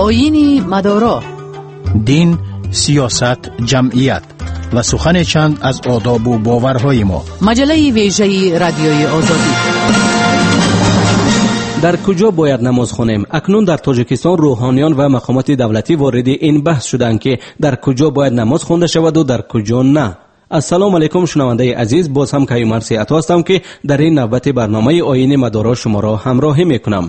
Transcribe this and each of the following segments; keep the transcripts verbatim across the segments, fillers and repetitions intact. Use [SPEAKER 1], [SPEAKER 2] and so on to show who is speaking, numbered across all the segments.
[SPEAKER 1] آیین مدارا،
[SPEAKER 2] دین، سیاست، جمعیت و سخن چند از آداب و باورهای ما.
[SPEAKER 1] مجله ویژه رادیوی آزادی.
[SPEAKER 3] در کجا باید نماز خوانیم؟ اکنون در تاجیکستان روحانیان و مقامات دولتی وارد این بحث شدند که در کجا باید نماز خوانده شود و در کجا نه. السلام علیکم شنونده عزیز، باز هم کیومرث عطا هستم که در این نوبت برنامه آیین مدارا شما را همراهی میکنم.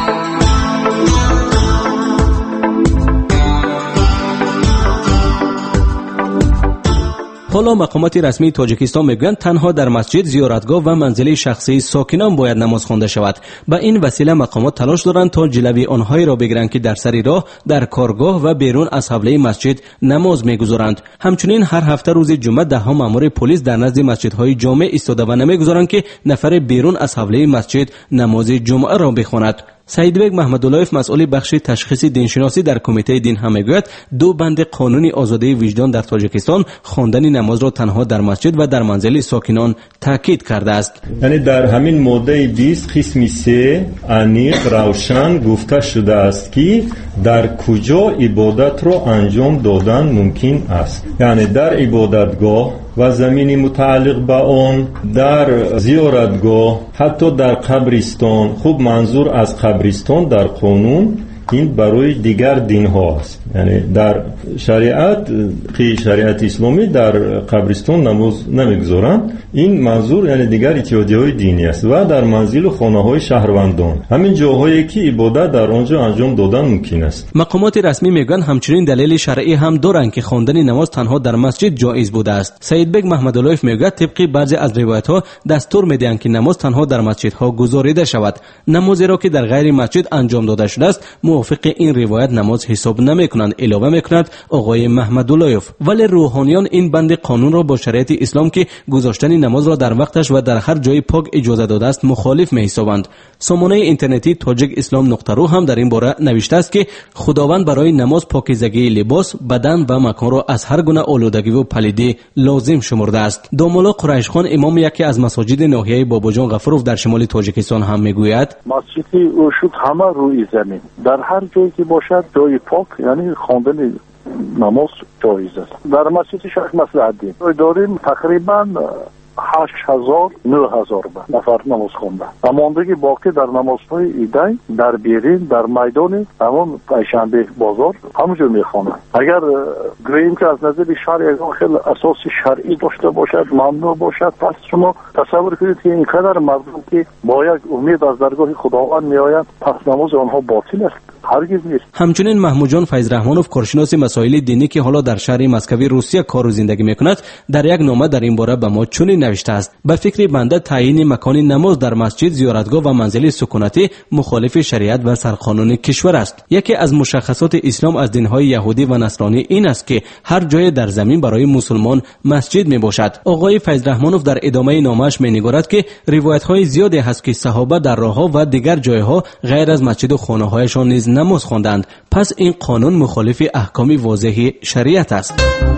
[SPEAKER 3] حالا مقامات رسمی تاجیکستان میگویند تنها در مسجد، زیارتگاه و منزل شخصی ساکنان باید نماز خوانده شود. به این وسیله مقامات تلاش دارند تا جلوی آنهایی را بگیرند که در سر راه، در کارگاه و بیرون از حوله مسجد نماز میگذارند. همچنین هر هفته روز جمعه ده ها مأمور پلیس در نزد مسجدهای جامع ایستاده و نمیگذارند که نفر بیرون از حوله مسجد نماز جمعه را بخواند. سعیدبگ محمداللهیف، مسئول بخش تشخیص دینشناسی در کمیته دین هم میگوید دو بند قانون آزادی وجدان در تاجیکستان خواندن نماز را تنها در مسجد و در منزل ساکنان تاکید کرده است.
[SPEAKER 4] یعنی در همین ماده بیست قسم سه عمیق روشن گفته شده است که در کجا عبادت را انجام دادن ممکن است. یعنی در عبادتگاه و زمینی متعلق به آن، در زیارتگاه، حتی در قبرستان. خوب منظور از قبرستان در قانون این برای دیگر دین ها است. یعنی در شریعت که شریعت اسلامی در قبرستان نماز نمیگذارند، این منظور یعنی دیگر اتحادیه های دینی است. و در منزل و خانه های شهروندان، همین جاهایی که عبادت در آنجا انجام دادن ممکن است.
[SPEAKER 3] مقامات رسمی میگن همچنین دلیل شرعی هم دارند که خواندن نماز تنها در مسجد جایز بوده است. سعیدبگ محمداللهیف میگه طبق بعضی از روایت ها دستور میدهند که نماز تنها در مسجدها گزاریده شود. نمازی را که در غیر مسجد انجام داده شده است موافق این روایت نماز حساب نمیکنند. علاوه میکند آقای محمداللهیف، ولی روحانیان این بند قانون را با شریعت اسلام که گذاشتن نماز را در وقتش و در هر جای پاک اجازه داده است مخالف میحسابند. سامانه اینترنتی تاجیک اسلام نقطه رو هم در این باره نوشته است که خداوند برای نماز پاکیزگی لباس، بدن و مکان را از هر گونه آلودگی و پلیدی لازم شمرده است. دامولا قریش خان، امام یکی از مساجد ناحیه باباجان غفروف در شمال تاجیکستان هم میگوید
[SPEAKER 5] مسجد اوشود همه روی زمین، در هر جایی که باشد جای پاک یعنی خواندن نماز جایز است. در مسجد شیخ مصلح‌الدین داریم تقریبا هشت هزار نه هزار نفر نماز خونده. ماندگی باقی در نمازهای ایدی در بیرین، در میدان همون پنجشنبه بازار همونجور میخوانند. اگر گوییم که از نظر شرع خیلی اساس شرعی داشته باشد، ممنوع باشد، پس شما تصور کنید که اینقدر مردم که با یک امید از درگاه خداوند میآیند پس نماز آنها باطل است؟ هرگز نیست.
[SPEAKER 3] همچنین محمود جان فیض رحمانوف، کارشناس مسائل دینی که حالا در شهر مسکوی روسیه کار و زندگی میکند، در یک نامه در این باره به ما چنین نوشته است: به فکر بنده تعیین مکان نماز در مسجد، زیارتگاه و منزل سکونتی مخالف شریعت و سرقانون کشور است. یکی از مشخصات اسلام از دینهای یهودی و نصرانی این است که هر جای در زمین برای مسلمان مسجد می باشد. آقای فیض رحمانوف در ادامه نامه‌اش می‌نگارد که روایت‌های زیادی هست که صحابه در راه‌ها و دیگر جایها غیر از مسجد و خانه‌هایشان نیز نماز خواندند. پس این قانون مخالف احکام واضح شریعت است.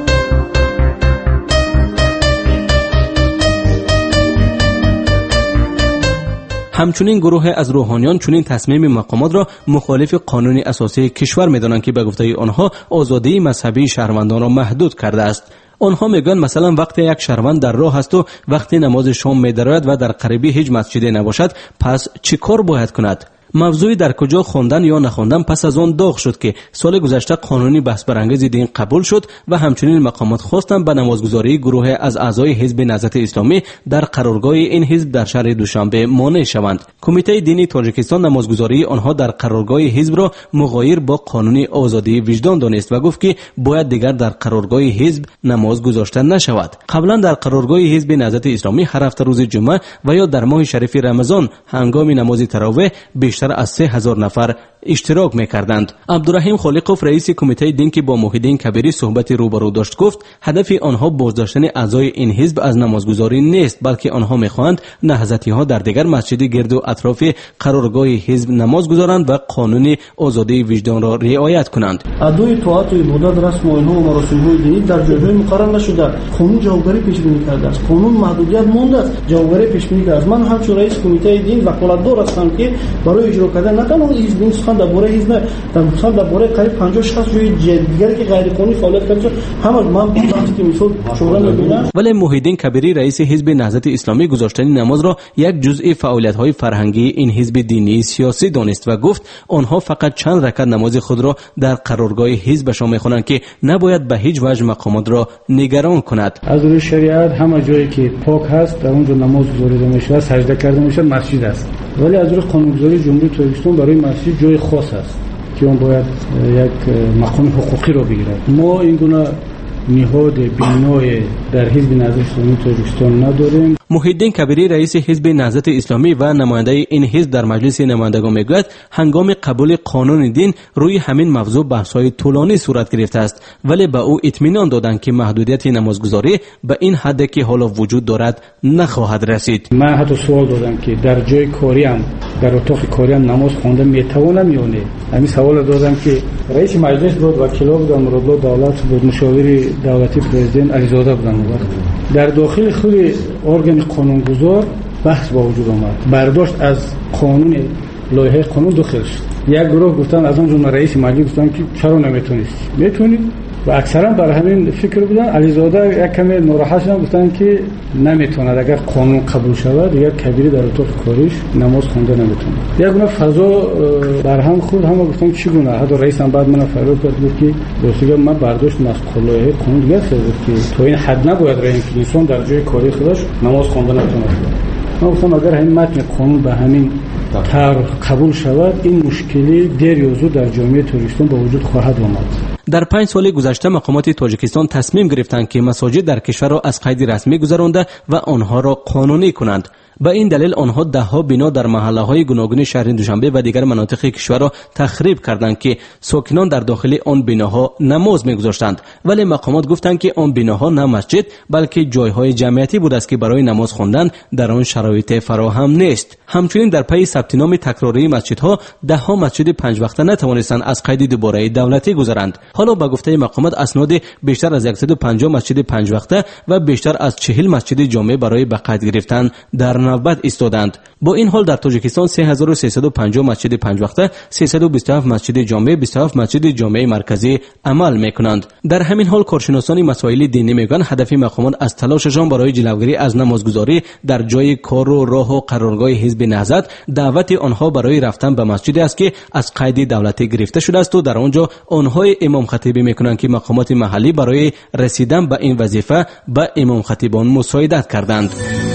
[SPEAKER 3] همچنین گروه از روحانیان چنین تصمیم مقامات را مخالف قانون اساسی کشور می‌دانند که به گفته آنها آزادی مذهبی شهروندان را محدود کرده است. آنها میگن مثلا وقتی یک شهروند در راه است و وقتی نماز شام می‌درآید و در قریبی هیچ مسجدی نباشد، پس چی کار باید کند؟ موضوع در کجا خواندن یا نخواندن پس از آن داغ شد که سال گذشته قانونی بحث برانگیز دین قبول شد و همچنین مقامات خواستند به نمازگزاری گروه از اعضای حزب نهضت اسلامی در قرارگاه این حزب در شهر دوشنبه مانع شوند. کمیته دینی تاجیکستان نمازگزاری آنها در قرارگاه حزب را مغایر با قانون آزادی وجدان دانست و گفت که باید دیگر در قرارگاه حزب نماز گذاشته نشود. قبلا در قرارگاه حزب نهضت اسلامی هر هفته روز جمعه و یا در ماه شریف رمضان هنگام نماز تراویح بیشتر از سه هزار نفر اشتراک می‌کردند. عبدالرحیم خالقوف، رئیس کمیته دین که با موحدین کبیری صحبت روبرو داشت، گفت هدف آنها بازداشتن اعضای این حزب از نمازگزاری نیست، بلکه آنها می‌خواهند نهضتی‌ها در دیگر مسجد گرد و اطراف قرارگاه حزب نماز گذارند و قانون آزادی وجدان را رعایت کنند.
[SPEAKER 6] ادای طاعت و عبادت رسم و آیین‌ها و مراسم‌های دینی در جای‌های مقرر نشده. قانون جوابگری پیش‌بینی کرده است. قانون محدودیت مانده است. جوابگری پیش‌بینی کرده است. من همچون رئیس کمیته دین وکالت دار هستم که برای اجرا کردن نه تنها حزب سخن درباره حزب نه، مثلا درباره قریب پنجاه شصت جای دیگری که غیر قانونی فعالیت کرده همه من وقتی که مثلا شورا میبینم.
[SPEAKER 3] ولی محیدین کبیری رئیس حزب نهضت اسلامی گذاشتن نماز را یک جزء فعالیت‌های فرهنگی این حزب دینی سیاسی دانست و گفت آنها فقط چند رکعت نماز خود را در قرارگاه حزبشان می‌خوانند که نباید به هیچ وجه مقامات را نگران کند.
[SPEAKER 7] از روی شریعت همه جایی که پاک هست در اونجا نماز گذاریده میشه، سجده کرده میشه، مسجد است. ولی از روی قانونگذاری جمهوری تاجیکستان برای مسجد جای خاص است که اون باید یک مقام حقوقی را بگیرد. ما این گونه نهاد بنای در حزب نهضت اسلامی تاجیکستان نداریم.
[SPEAKER 3] محیدین کبیری رئیس حزب نهضت اسلامی و نماینده این حزب در مجلس نمایندگان میگوید هنگام قبول قانون دین روی همین موضوع بحث‌های طولانی صورت گرفته است، ولی به او اطمینان دادند که محدودیت نمازگزاری به این حد که حالا وجود دارد نخواهد رسید.
[SPEAKER 7] من حتی سوال دادم که در جای کاری هم در اتاق کاری هم نماز خوانده میتوانم یا نه. همین سوال دادم که رئیس مجلس بود، وکیلا بودن، مرادالله دولت بود، مشاور دولتی پرزیدنت علیزاده بودن. در داخل خود ارگان قانونگذار بحث با وجود آمد، برداشت از قانون لایحه قانون داخل شد. یک گروه گفتن از اون جمله رئیس مجلس گفتن که چرا نمیتونید؟ میتونید. و اکثرا بر همین فکر بودن. علیزاده یک کمی ناراحت شدن، گفتن که نمیتوند اگر قانون قبول شود دیگر کبیری در اتاق کاریش نماز خوانده نمیتونه. یک گونه فضا بر هم خورد، همه گفتن چگونه؟ حتی رئیس هم بعد من فرار کرد بود که دوستگار من برداشت از لایحه قانون دیگر شد که تا این حد نباید رئیس انسان در جای کاری خودش نماز خوانده نتونه. من گفتم اگر همین متن قانون به همین طرح قبول شود این مشکلی دیر یا زود در جامعه تاجیکستان به وجود خواهد آمد.
[SPEAKER 3] در پنج سال گذشته مقامات تاجیکستان تصمیم گرفتند که مساجد در کشور را از قید رسمی گذرانده و آنها را قانونی کنند. به این دلیل آنها ده ها بنا در محله های گوناگون شهر دوشنبه و دیگر مناطق کشور را تخریب کردند که ساکنان در داخل آن بناها نماز می‌گذاشتند، ولی مقامات گفتند که آن بناها نه مسجد بلکه جایهای جمعیتی بود است که برای نماز خواندن در آن شرایط فراهم نیست. همچنین در پی ثبت نام تکراری مسجدها ده ها مسجد پنج وقته نتوانستند از قید دوباره دولتی گذرند. حالا به گفته مقامات اسناد بیشتر از صد و پنجاه مسجد پنج وقته و بیشتر از چهل مسجد جامع برای به قید گرفتن در نوبت ایستادند. با این حال در تاجیکستان سه هزار و سیصد و پنجاه مسجد پنج وقته، سیصد و بیست و هفت مسجد جامع، بیست و هفت مسجد جامع مرکزی عمل میکنند. در همین حال کارشناسان مسائل دینی میگن هدف مقامات از تلاششان برای جلوگیری از نمازگزاری در جای کار و راه و قرارگاه حزب نهضت دعوت آنها برای رفتن به مسجد است که از قید دولتی گرفته شده است و در آنجا آنها امام خطیبی میکنند که مقامات محلی برای رسیدن به این وظیفه به امام خطیبان مساعدت کردند.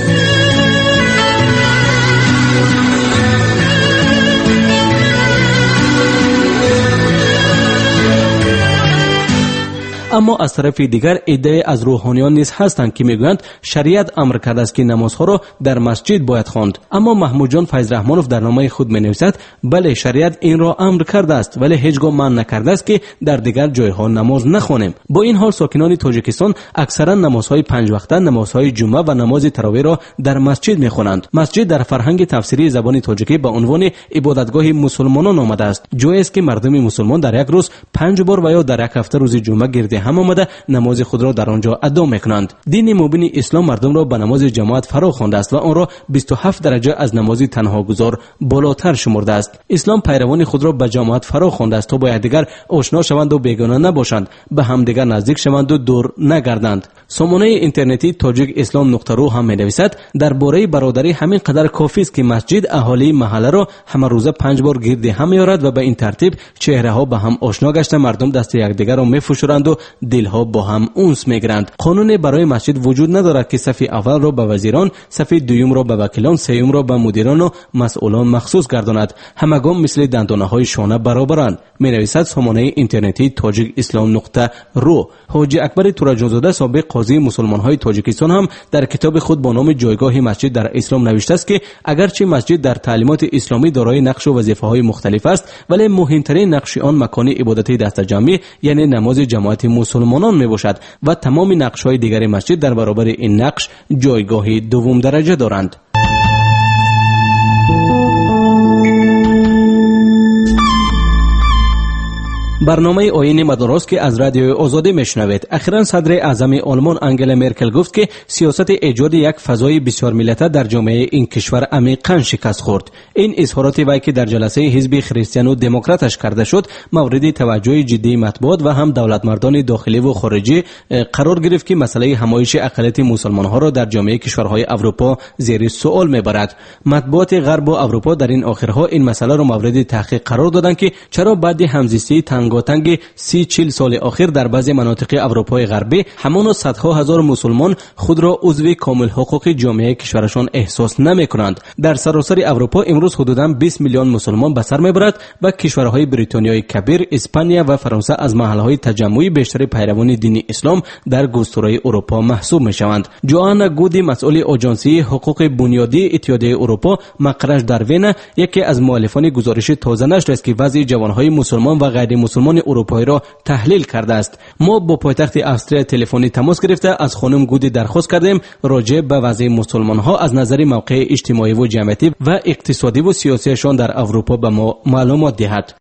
[SPEAKER 3] اما از طرف دیگر ایده از روحانیان نیز هستند که میگویند شریعت امر کرده است که نمازها را در مسجد باید خواند. اما محمود جان فیض رحمانوف در نامه خود مینویسد بله شریعت این را امر کرده است ولی هیچگاه منع نکرده است که در دیگر جایها نماز نخوانیم. با این حال ساکنان تاجیکستان اکثرا نمازهای پنج وقته، نمازهای جمعه و نماز تراویح را در مسجد میخوانند. مسجد در فرهنگ تفسیری زبان تاجیکی به عنوان عبادتگاه مسلمانان آمده است. جایی است که مردم مسلمان در یک روز پنج بار و یا در یک هفته روز جمعه گرد هم آمده نماز خود را در آنجا ادا میکنند. دین مبین اسلام مردم را به نماز جماعت فرا خوانده است و آن را بیست و هفت درجه از نماز تنها گذار بالاتر شمرده است. اسلام پیروان خود را به جماعت فرا خوانده است تا با یکدیگر آشنا شوند و بیگانه نباشند، به همدیگر نزدیک شوند و دور نگردند. سامانه اینترنتی تاجیک اسلام نقطه رو هم می‌نویسد درباره برادری همین قدر کافی است که مسجد اهالی محله را همه روزه پنج بار گرد هم می‌آورد و به این ترتیب چهره‌ها به هم آشنا گشته مردم دست یکدیگر را می‌فشارند و دلها با هم اونس میگیرند. قانون برای مسجد وجود ندارد که صف اول را به وزیران، صف دوم را به وکیلان، سوم را به مدیران و مسئولان مخصوص گرداند. همگان مثل دندانه‌های شانه برابرند. می‌نویسد سامانه اینترنتی تاجیک اسلام نقطه رو. حاجی اکبر تورجانزاده سابق قاضی مسلمان‌های تاجیکستان هم در کتاب خود با نام جایگاه مسجد در اسلام نوشته است که اگرچه مسجد در تعلیمات اسلامی دارای نقش و وظیفه‌های مختلف است ولی مهمترین نقش آن مکان عبادتی دست جمعی یعنی نماز جماعت مسلمانان می باشد و تمام نقش‌های دیگر مسجد در برابر این نقش جایگاه دوم درجه دارند. برنامه آیین مداراست که از رادیو آزادی میشنوید. اخیراً صدر اعظم آلمان آنگلا مرکل گفت که سیاست ایجاد یک فضای بسیار ملتی در جامعه این کشور عمیقاً شکست خورد. این اظهارات وی که در جلسه حزب کریستیان و دموکراتش کرده شد مورد توجه جدی مطبوعات و هم دولتمردان داخلی و خارجی قرار گرفت که مسئله همایش اقلیت مسلمان ها را در جامعه کشورهای اروپا زیر سوال میبرد. مطبوعات غرب و اروپا در این آخرها این مسئله را مورد تحقیق قرار دادند که چرا بعد همزیستی تنگاتنگ سی چهل سال اخیر در بعضی مناطق اروپای غربی همان صدها هزار مسلمان خود را عضو کامل حقوق جامعه کشورشان احساس نمی‌کنند. در سراسر اروپا امروز حدوداً بیست میلیون مسلمان به سر میبرد و کشورهای بریتانیای کبیر، اسپانیا و فرانسه از محل‌های تجمعی بیشتر پیروان دین اسلام در گستره اروپا محسوب می‌شوند. جوانا گودی مسئول آژانسی حقوق بنیادی اتحادیه اروپا مقرش در وین یکی از مؤلفان گزارش تازه نشر است که وضع جوانهای مسلمان و غیر مسلمان اروپایی را تحلیل کرده است. ما با پایتخت استرالیا تلفنی تماس گرفته از خانم گودی درخواست کردیم راجع به وضع مسلمان ها از نظر موقع اجتماعی و جمعیتی و اقتصادی و سیاسیشان در اروپا به ما معلومات دهد.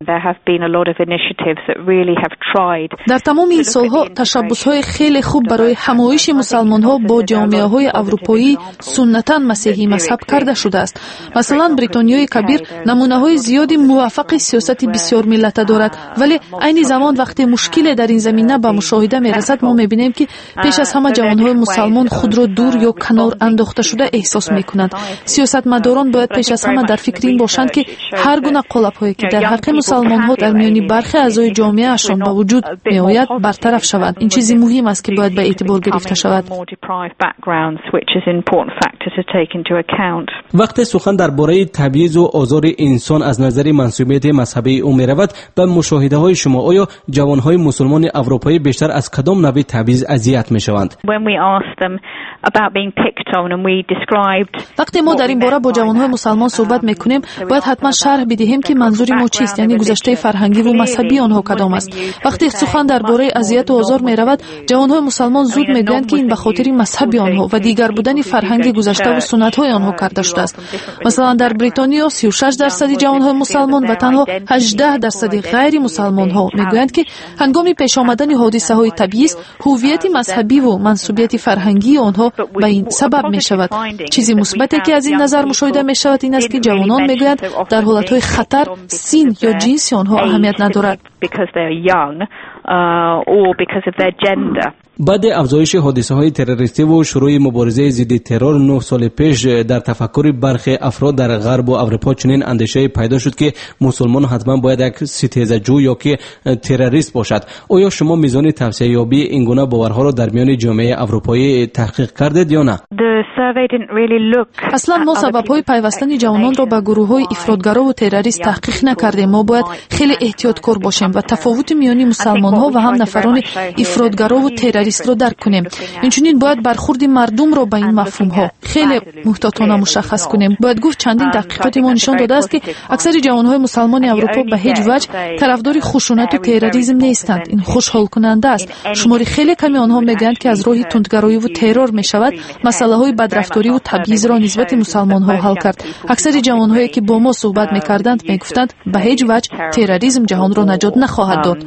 [SPEAKER 8] در تمام این سالها تشبس‌های خیلی خوب برای همایش مسلمان‌ها با جامعه‌های اروپایی سنتاً مسیحی مذهب کرده شده است. مثلا بریتانیای کبیر نمونه‌های زیادی موافق سیاست بسیار ملت دارد، ولی عین زمان وقتی مشکل در این زمینه به مشاهده می‌رسد ما می‌بینیم که پیش از همه جوان‌های مسلمان خود را دور یا کنار انداخته شده احساس می‌کنند. سیاستمداران باید پیش از همه در فکر این باشند که هر گونه قالب‌هایی که در حق مسلمان‌ها در میان برخی اعضای جامعه‌شان به وجود می‌آید برطرف شود. این چیزی مهم است که باید به اعتبار گرفته شود.
[SPEAKER 3] وقتی سخن درباره تبعیض و آزار انسان از نظر منسوبیت مذهبی او می‌رود، به مشاهده‌های شما آیا جوان‌های مسلمان اروپایی بیشتر از کدام نوع تبعیض اذیت می‌شوند؟
[SPEAKER 8] وقتی ما در این باره با جوان‌های مسلمان صحبت می‌کنیم، باید حتما شرح بدهیم که منظور ما چیست، یعنی گذشته فرهنگی و مذهبی آنها کدام است. وقتی سخن درباره اذیت و آزار می‌رود، جوان‌های مسلمان زود می‌گویند که این به خاطر مذهب آنها و دیگر بودن فرهنگ گذشته و سنت‌های آنها کرده شده است. مثلا در بریتانیا سی و شش درصد جوان‌های مسلمان و تنها هجده درصد غیر مسلمان‌ها می‌گویند که هنگام پیش آمدن حادثه‌های تبعیض هویت مذهبی و منسوبیت فرهنگی آنها به این سبب می‌شود. چیزی مثبتی که از این نظر مشاهده می‌شود این است که جوانان می‌گویند در حالت‌های خطر سین یا جنس آنها اهمیت ندارد.
[SPEAKER 3] بعد افزایش حادثه‌های تروریستی و شروع مبارزه ضد ترور نه سال پیش در تفکر برخی افراد در غرب و اروپا چنین اندیشه پیدا شد که مسلمان حتما باید یک ستیزجو یا که تروریست باشد. آیا شما میزان توسعه یابی این گونه باورها را در میان جامعه اروپایی تحقیق کردید یا نه؟
[SPEAKER 8] اصلا ما سبب‌های پیوستن جوانان را به گروه‌های افراطگرا و تروریست تحقیق نکردیم. ما باید خیلی احتیاطکار باشیم و تفاوت میان مسلمان‌ها و هم نفران افراطگرا و تروریست رو درک کنیم. اینچنین باید برخورد مردم رو به این مفهوم‌ها خیلی محتاطانه مشخص کنیم. باید گفت چندین تحقیقات ما نشان داده است که اکثر جوان‌های مسلمان اروپا به هیچ وجه طرفدار خشونت و تروریسم نیستند. این خوشحال کننده است. شماری خیلی کمی آنها میگویند که از راه تندگرایی و ترور میشود مسائل بدرفتاری و تبعیض را نسبت مسلمان‌ها حل کرد. اکثر جوان‌هایی که با ما صحبت می‌کردند میگفتند به هیچ وجه تروریسم جهان را نجات نخواهد داد.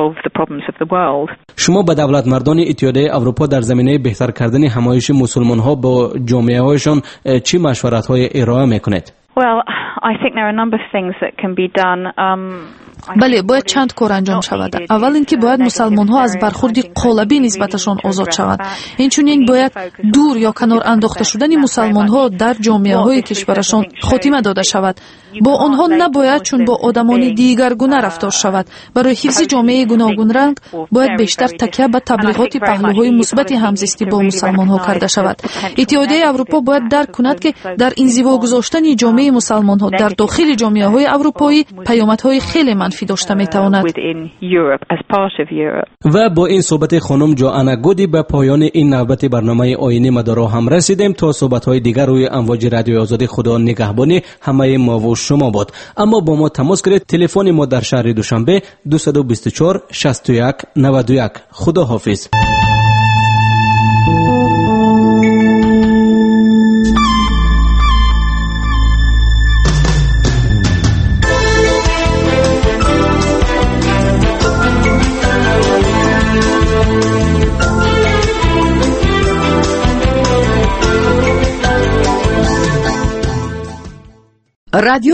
[SPEAKER 3] شما به دولت مردان اتحادیه اروپا در زمینه بهتر کردن همایش مسلمان ها با جامعه هایشان چی مشورت های ارائه میکنید؟
[SPEAKER 8] بله، باید چند کار انجام شود. اول اینکه باید مسلمان ها از برخورد قالبی نسبتشان آزاد شوند. اینچنین باید دور یا کنار انداخته شدن مسلمان ها در جامعه های کشورشان خاتمه داده شود. با آنها نباید چون با آدمان دیگرگونه رفتار شود. برای حفظ جامعه گوناگون رنگ باید بیشتر تکیه به تبلیغات پهلوهای مثبت همزیستی با مسلمان ها کرده شود. اتحادیه اروپا باید درک کند که در انزوا گذاشتن جامعه مسلمان ها در داخل جامعه های اروپایی پیامدهای خیلی منفی داشته میتواند.
[SPEAKER 3] و با این صحبت خانم جوانا گودی به پایان این نوبت برنامه آیین مدارا هم رسیدیم. تا صحبت های دیگر روی امواج رادیو آزادی خدا نگهبانی همه ما و شما بود. اما با ما تماس گیرید. تلفن ما در شهر دوشنبه دو دو چهار شصت و یک نود و یک. خدا حافظ.
[SPEAKER 1] رادیو